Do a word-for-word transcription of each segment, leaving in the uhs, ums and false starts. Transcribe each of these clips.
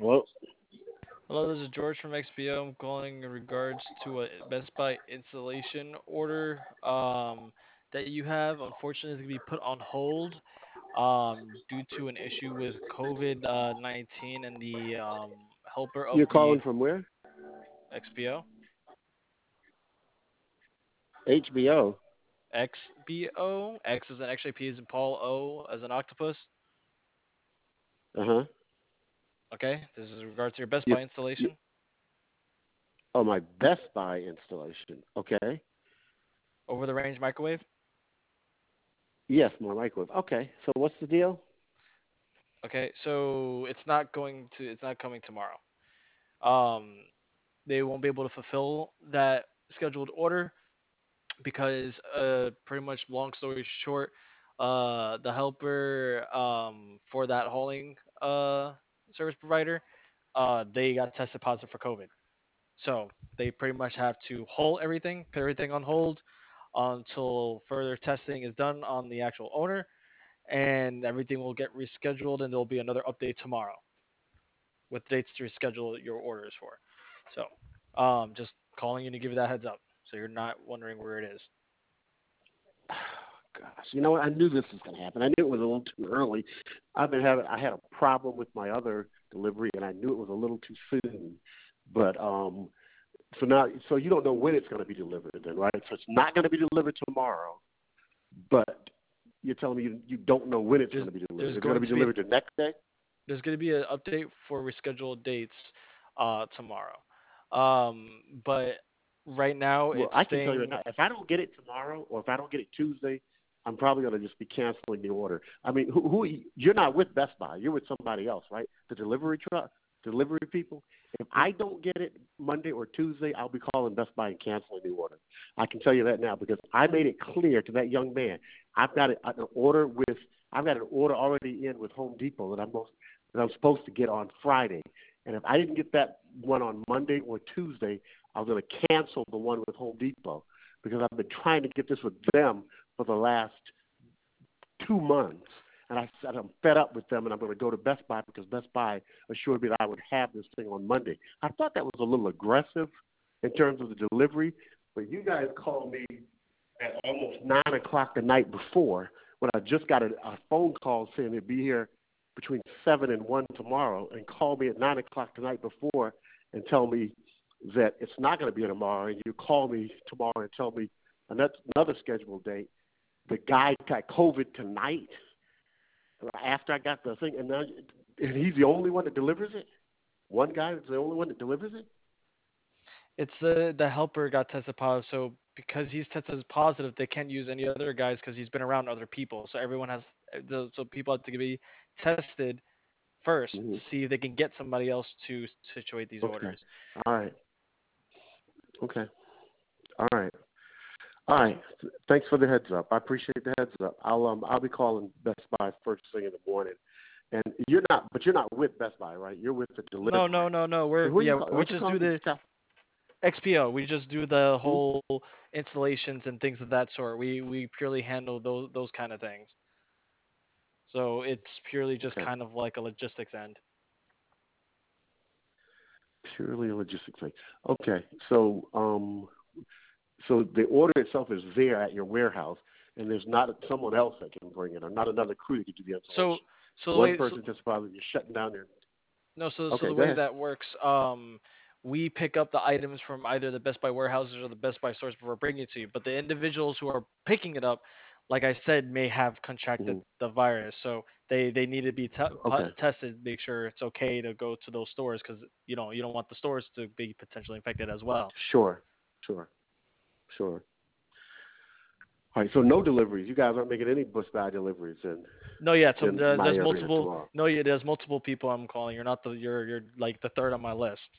Well, Hello, this is George from X P O. I'm calling in regards to a Best Buy installation order um, that you have. Unfortunately, it's going to be put on hold um, due to an issue with COVID uh, nineteen and the um, helper you're of calling the from where? X P O. H B O. X B O. X is an X-ray, P is in Paul, O as an octopus. Uh huh. Okay, this is in regards to your Best You, Buy you, installation oh, my Best Buy installation. Okay. over the range microwave. Yes, my microwave. Okay. So what's the deal? Okay, so it's not going to, it's not coming tomorrow. Um, they won't be able to fulfill that scheduled order because uh pretty much long story short, uh the helper um for that hauling uh service provider, uh they got tested positive for COVID. So they pretty much have to hold everything, put everything on hold until further testing is done on the actual owner, and everything will get rescheduled, and there'll be another update tomorrow with dates to reschedule your orders for. So, um, just calling you to give you that heads up, so you're not wondering where it is. Gosh, you know what? I knew this was going to happen. I knew it was a little too early. I've been having. I had a problem with my other delivery, and I knew it was a little too soon. But um, so now, so you don't know when it's going to be delivered, then, right? So it's not going to be delivered tomorrow, but you're telling me you, you don't know when it's going There's to be delivered. there's It's going to going be to be delivered the next day. there's going to be an update for rescheduled dates, uh, tomorrow. Um, but right now Well, it's I can tell you right staying. now, if I don't get it tomorrow or if I don't get it Tuesday, I'm probably going to just be canceling the order. I mean, who, who you're not with Best Buy, you're with somebody else, right? The delivery truck, delivery people. If I don't get it Monday or Tuesday, I'll be calling Best Buy and canceling the order. I can tell you that now because I made it clear to that young man. I've got an order with I've got an order already in with Home Depot that I'm most, that I'm supposed to get on Friday. And if I didn't get that one on Monday or Tuesday, I was going to cancel the one with Home Depot because I've been trying to get this with them for the last two months. And I said I'm fed up with them, and I'm going to go to Best Buy because Best Buy assured me that I would have this thing on Monday. I thought that was a little aggressive in terms of the delivery, but you guys called me at almost nine o'clock the night before when I just got a, a phone call saying it'd be here between seven and one tomorrow, and called me at nine o'clock the night before and tell me that it's not going to be tomorrow, and you call me tomorrow and tell me another, another scheduled date. The guy got COVID tonight after I got the thing, and now and he's the only one that delivers it. One guy is the only one that delivers it. It's the the helper got tested positive, so because he's tested positive, they can't use any other guys because he's been around other people. So everyone has, so people have to be tested first to Mm-hmm. see if they can get somebody else to situate these Okay. orders. All right. Okay. All right. All right. Thanks for the heads up. I appreciate the heads up. I'll um I'll be calling Best Buy first thing in the morning. And you're not, but you're not with Best Buy, right? You're with the No, no, delivery. no, no. So We're who are you? yeah, Call, we aren't you just do calling me? the Steph? X P O. We just do the Hmm? whole installations and things of that sort. We we purely handle those those kind of things. So it's purely just Okay. kind of like a logistics end. Purely a logistics thing. Okay. So um so the order itself is there at your warehouse, and there's not someone else that can bring it, or not another crew that can do the So installation. so the One way so person just probably just shutting down there. no so so Okay. the Go way ahead. that works, um, we pick up the items from either the Best Buy warehouses or the Best Buy stores before bringing it to you. But the individuals who are picking it up, like I said, may have contracted Hmm. the virus, so they they need to be te- pu- Okay. tested, make sure it's okay to go to those stores because you know you don't want the stores to be potentially infected as well. Sure. Sure. Sure. All right. So no deliveries. You guys aren't making any Best Buy deliveries in No, yeah, so in there's, my there's area multiple. tomorrow. No, yeah, there's multiple people I'm calling. You're not the you're you're like the third on my list.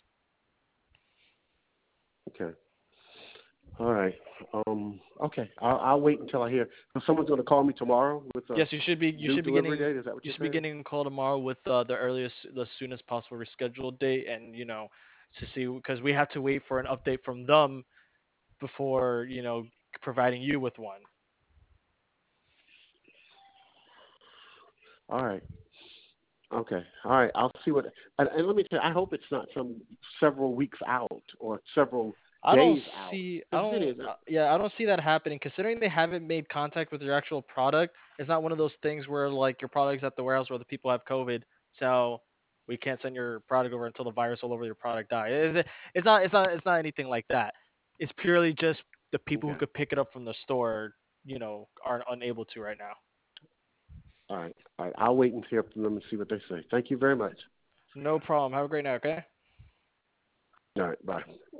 Okay. All right. Um. Okay. I'll, I'll wait until I hear. So someone's going to call me tomorrow with a Yes, you should be you new should be delivery getting date. Is that what you you're should be saying? getting a call tomorrow with uh, the earliest the soonest possible rescheduled date, and you know to see because we have to wait for an update from them before you know providing you with one. All right. Okay. All right. I'll see what. And, and let me tell you, I hope it's not some several weeks out or several I don't days out. see, I Because it don't, is. uh, yeah, I don't see that happening. Considering they haven't made contact with your actual product, it's not one of those things where like your product's at the warehouse where the people have COVID, so we can't send your product over until the virus all over your product die. It's, it's not, it's not, it's not anything like that. It's purely just the people who Okay. could pick it up from the store, you know, are unable to right now. All right. All right. I'll wait and hear from them and see what they say. Thank you very much. No problem. Have a great night. Okay. All right. Bye.